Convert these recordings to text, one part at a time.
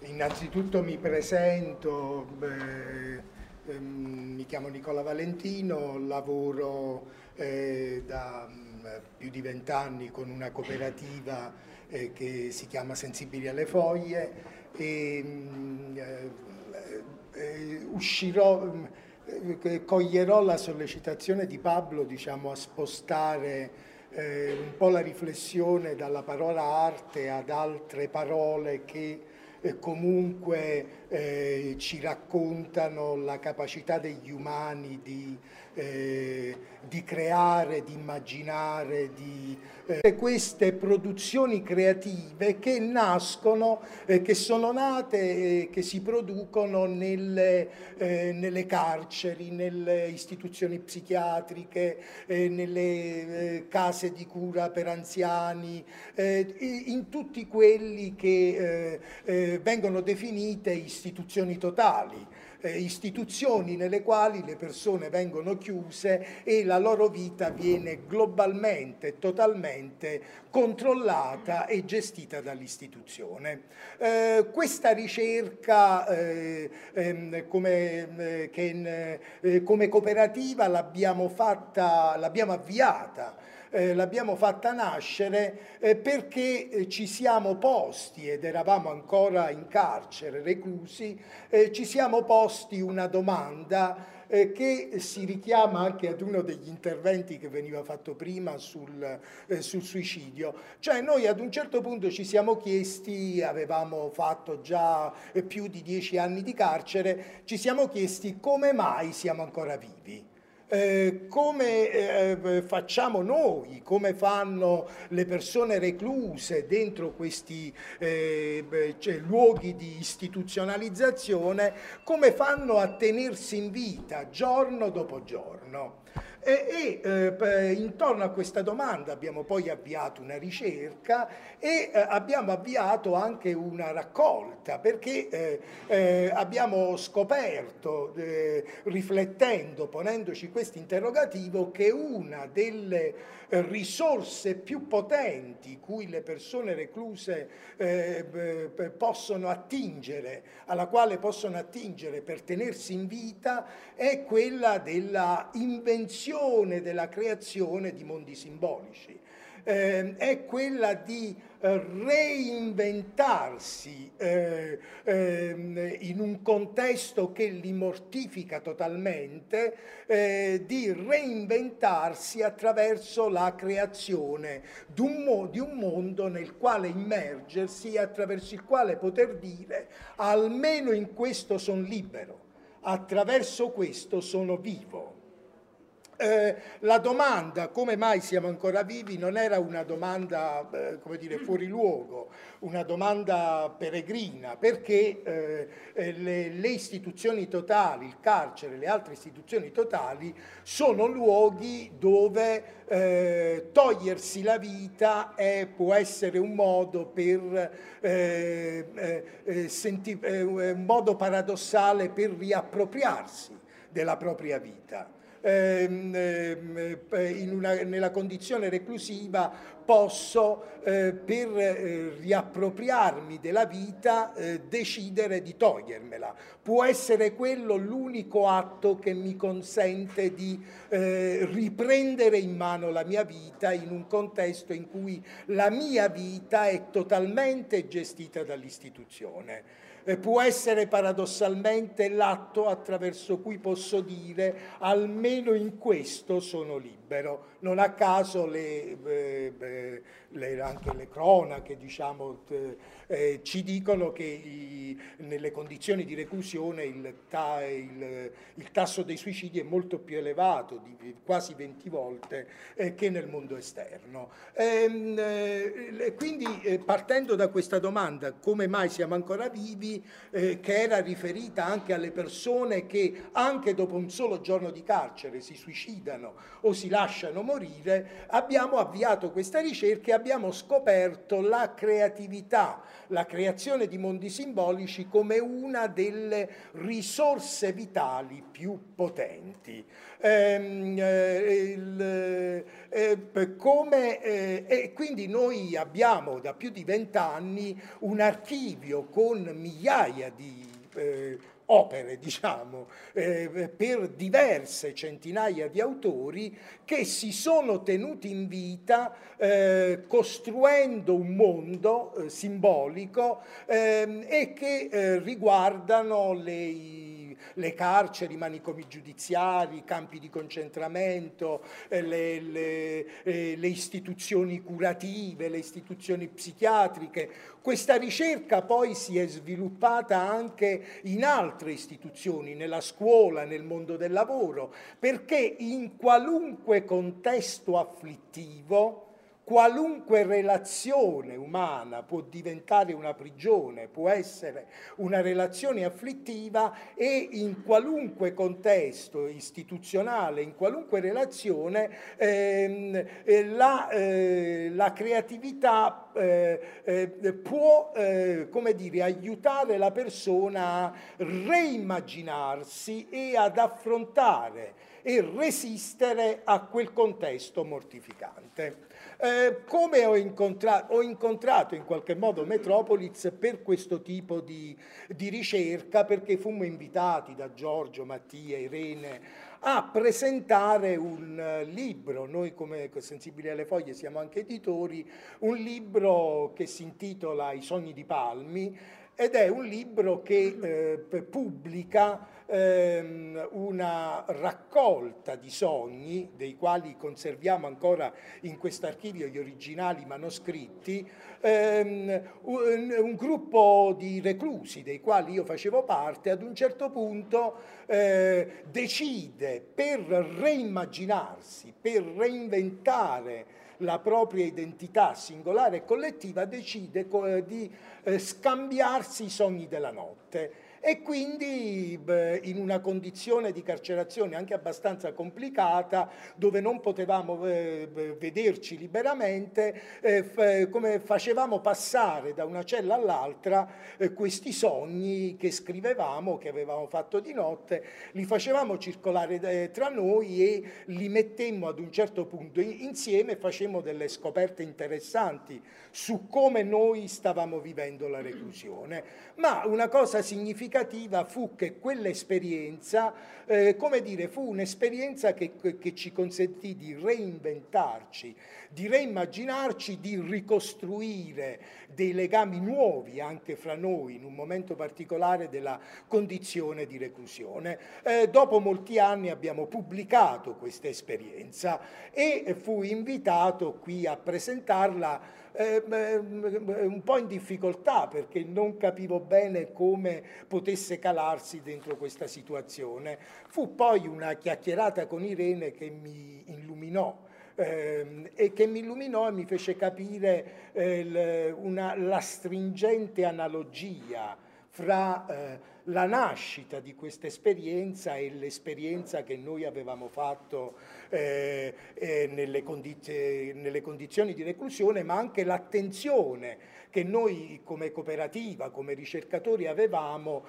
Innanzitutto mi presento, mi chiamo Nicola Valentino, lavoro da più di 20 anni con una cooperativa che si chiama Sensibili alle Foglie e coglierò la sollecitazione di Pablo, diciamo, a spostare un po' la riflessione dalla parola arte ad altre parole che comunque ci raccontano la capacità degli umani di creare, di immaginare, di queste produzioni creative che nascono, che sono nate, che si producono nelle carceri, nelle istituzioni psichiatriche, nelle case di cura per anziani, in tutti quelli che vengono definite istituzioni totali. Istituzioni nelle quali le persone vengono chiuse e la loro vita viene globalmente, totalmente controllata e gestita dall'istituzione. Questa ricerca come cooperativa l'abbiamo avviata. L'abbiamo fatta nascere perché ci siamo posti, ed eravamo ancora in carcere, reclusi, ci siamo posti una domanda che si richiama anche ad uno degli interventi che veniva fatto prima sul suicidio. Cioè noi ad un certo punto ci siamo chiesti, avevamo fatto già più di 10 anni di carcere, ci siamo chiesti come mai siamo ancora vivi. Come facciamo noi, come fanno le persone recluse dentro questi luoghi di istituzionalizzazione, come fanno a tenersi in vita giorno dopo giorno. Intorno a questa domanda abbiamo poi avviato una ricerca e abbiamo avviato anche una raccolta, perché abbiamo scoperto, riflettendo, ponendoci questo interrogativo, che una delle risorse più potenti cui le persone recluse possono attingere, alla quale possono attingere per tenersi in vita, è quella della invenzione, della creazione di mondi simbolici. È quella di reinventarsi in un contesto che li mortifica totalmente, di reinventarsi attraverso la creazione di un mondo nel quale immergersi, attraverso il quale poter dire: almeno in questo sono libero, attraverso questo sono vivo. La domanda come mai siamo ancora vivi non era una domanda come dire, fuori luogo, una domanda peregrina, perché le istituzioni totali, il carcere, le altre istituzioni totali sono luoghi dove togliersi la vita può essere un modo un modo paradossale per riappropriarsi della propria vita. Nella condizione reclusiva posso, per riappropriarmi della vita, decidere di togliermela. Può essere quello l'unico atto che mi consente di riprendere in mano la mia vita in un contesto in cui la mia vita è totalmente gestita dall'istituzione. Può essere paradossalmente l'atto attraverso cui posso dire: almeno in questo sono libero. Non a caso anche le cronache, diciamo, ci dicono che nelle condizioni di reclusione il tasso dei suicidi è molto più elevato, di quasi 20 volte, che nel mondo esterno. Quindi partendo da questa domanda, come mai siamo ancora vivi, che era riferita anche alle persone che anche dopo un solo giorno di carcere si suicidano o si lasciano morire, abbiamo avviato questa ricerca e abbiamo scoperto la creatività, la creazione di mondi simbolici come una delle risorse vitali più potenti. E quindi noi abbiamo da più di 20 anni un archivio con migliaia di opere, diciamo, per diverse centinaia di autori che si sono tenuti in vita costruendo un mondo simbolico e che riguardano le carceri, i manicomi giudiziari, i campi di concentramento, le istituzioni curative, le istituzioni psichiatriche. Questa ricerca poi si è sviluppata anche in altre istituzioni, nella scuola, nel mondo del lavoro, perché in qualunque contesto afflittivo, qualunque relazione umana può diventare una prigione, può essere una relazione afflittiva, e in qualunque contesto istituzionale, in qualunque relazione, la creatività può, come dire, aiutare la persona a reimmaginarsi e ad affrontare e resistere a quel contesto mortificante. Come ho incontrato in qualche modo Metropolis per questo tipo di ricerca, perché fummo invitati da Giorgio, Mattia, Irene a presentare un libro. Noi come Sensibili alle Foglie siamo anche editori, un libro che si intitola I sogni di Palmi, ed è un libro che pubblica una raccolta di sogni, dei quali conserviamo ancora in questo archivio gli originali manoscritti, un gruppo di reclusi dei quali io facevo parte. Ad un certo punto decide, per reimmaginarsi, per reinventare la propria identità singolare e collettiva, decide di scambiarsi i sogni della notte. E quindi in una condizione di carcerazione anche abbastanza complicata, dove non potevamo vederci liberamente, come facevamo passare da una cella all'altra questi sogni che scrivevamo, che avevamo fatto di notte, li facevamo circolare tra noi e li mettemmo ad un certo punto insieme, e facemmo delle scoperte interessanti su come noi stavamo vivendo la reclusione. Ma una cosa significativa fu che quell'esperienza, come dire, fu un'esperienza che ci consentì di reinventarci, di reimmaginarci, di ricostruire dei legami nuovi anche fra noi in un momento particolare della condizione di reclusione. Dopo molti anni abbiamo pubblicato questa esperienza e fui invitato qui a presentarla un po' in difficoltà, perché non capivo bene come potesse calarsi dentro questa situazione. Fu poi una chiacchierata con Irene che mi illuminò e mi fece capire la stringente analogia fra la nascita di questa esperienza e l'esperienza che noi avevamo fatto nelle condizioni di reclusione, ma anche l'attenzione che noi come cooperativa, come ricercatori avevamo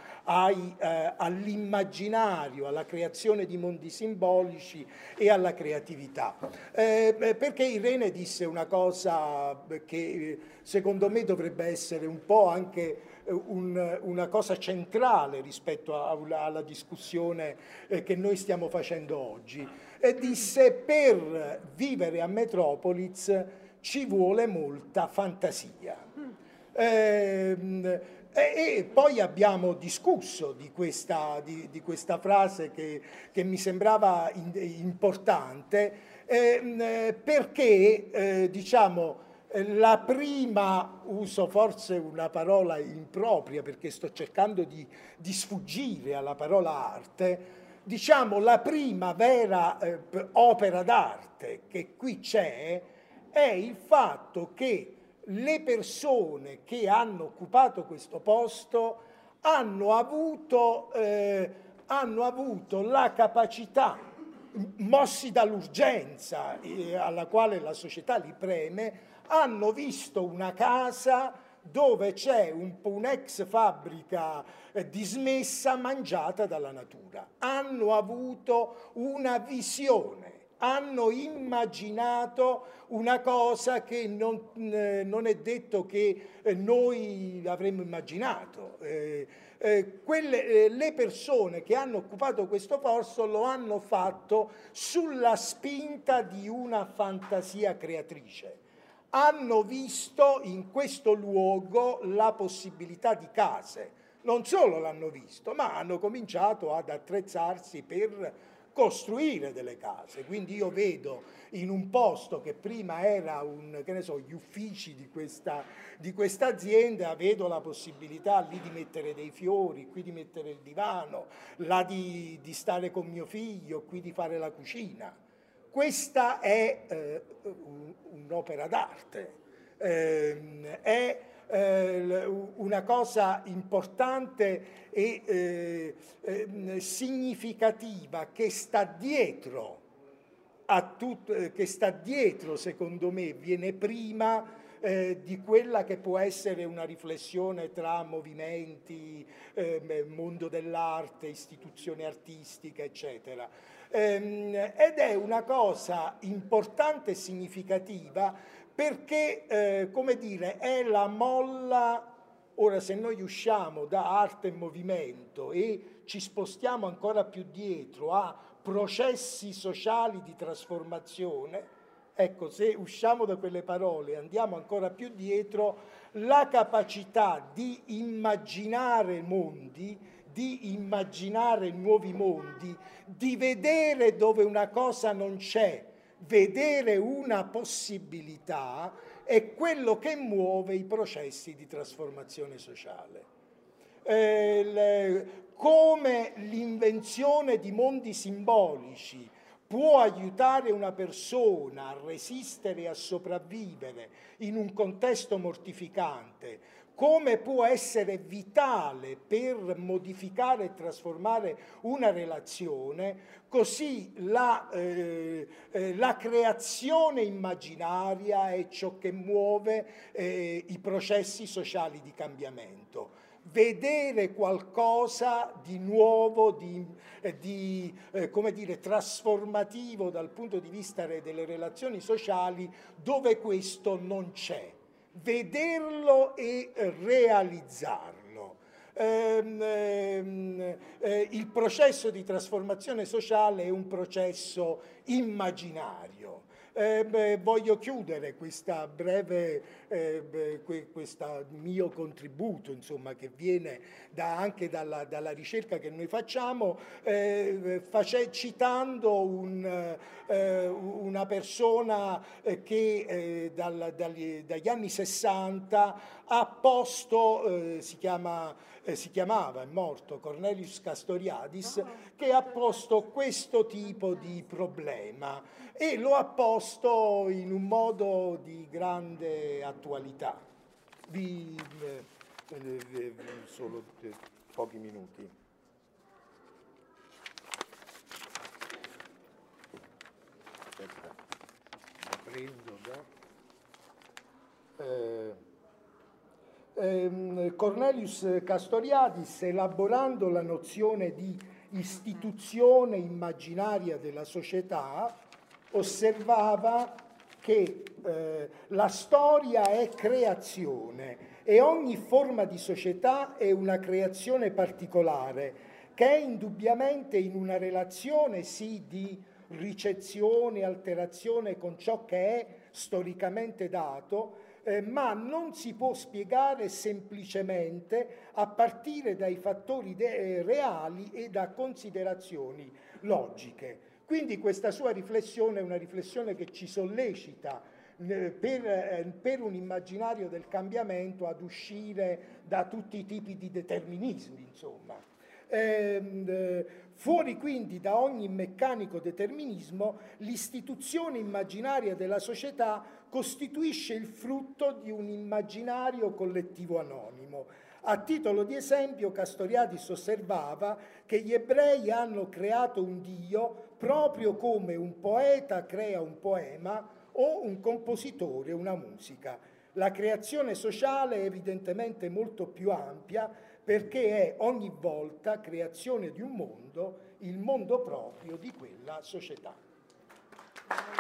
all'immaginario, alla creazione di mondi simbolici e alla creatività. Perché Irene disse una cosa che secondo me dovrebbe essere un po' anche una cosa centrale rispetto alla discussione che noi stiamo facendo oggi. Disse: per vivere a Metropolis ci vuole molta fantasia. E poi abbiamo discusso di questa frase che mi sembrava importante, perché diciamo la prima, uso forse una parola impropria perché sto cercando di sfuggire alla parola arte, diciamo la prima vera opera d'arte che qui c'è è il fatto che le persone che hanno occupato questo posto hanno avuto la capacità mossi dall'urgenza alla quale la società li preme, hanno visto una casa dove c'è un'ex fabbrica dismessa mangiata dalla natura. Hanno avuto una visione, hanno immaginato una cosa che non è detto che noi avremmo immaginato. Le persone che hanno occupato questo posto lo hanno fatto sulla spinta di una fantasia creatrice. Hanno visto in questo luogo la possibilità di case. Non solo l'hanno visto, ma hanno cominciato ad attrezzarsi per costruire delle case. Quindi io vedo in un posto che prima era gli uffici di questa azienda, vedo la possibilità lì di mettere dei fiori, qui di mettere il divano, là di stare con mio figlio, qui di fare la cucina. Questa è un'opera d'arte, è una cosa importante e significativa che sta dietro secondo me, viene prima di quella che può essere una riflessione tra movimenti, mondo dell'arte, istituzioni artistiche, eccetera. Ed è una cosa importante e significativa perché, come dire, è la molla. Ora, se noi usciamo da arte e movimento e ci spostiamo ancora più dietro a processi sociali di trasformazione, ecco, se usciamo da quelle parole e andiamo ancora più dietro, la capacità di immaginare mondi, di immaginare nuovi mondi, di vedere dove una cosa non c'è, vedere una possibilità, è quello che muove i processi di trasformazione sociale. Come l'invenzione di mondi simbolici può aiutare una persona a resistere e a sopravvivere in un contesto mortificante, come può essere vitale per modificare e trasformare una relazione, così la creazione immaginaria è ciò che muove i processi sociali di cambiamento. Vedere qualcosa di nuovo, come dire, trasformativo dal punto di vista delle relazioni sociali dove questo non c'è. Vederlo e realizzarlo. Il processo di trasformazione sociale è un processo immaginario. Voglio chiudere questa questo mio contributo, insomma, che viene anche dalla ricerca che noi facciamo, citando una persona che dagli anni 60 ha posto, si chiamava, è morto, Cornelius Castoriadis, che ha posto questo tipo di problema e lo ha posto in un modo di grande attualità. Solo pochi minuti. Aspetta, lo prendo Cornelius Castoriadis, elaborando la nozione di istituzione immaginaria della società, osservava che la storia è creazione e ogni forma di società è una creazione particolare che è indubbiamente in una relazione sì di ricezione, alterazione con ciò che è storicamente dato, ma non si può spiegare semplicemente a partire dai fattori reali e da considerazioni logiche. Quindi questa sua riflessione è una riflessione che ci sollecita per un immaginario del cambiamento ad uscire da tutti i tipi di determinismi, insomma. Fuori quindi da ogni meccanico determinismo, l'istituzione immaginaria della società costituisce il frutto di un immaginario collettivo anonimo, A titolo di esempio, Castoriadis osservava che gli ebrei hanno creato un Dio proprio come un poeta crea un poema o un compositore una musica. La creazione sociale è evidentemente molto più ampia perché è ogni volta creazione di un mondo, il mondo proprio di quella società.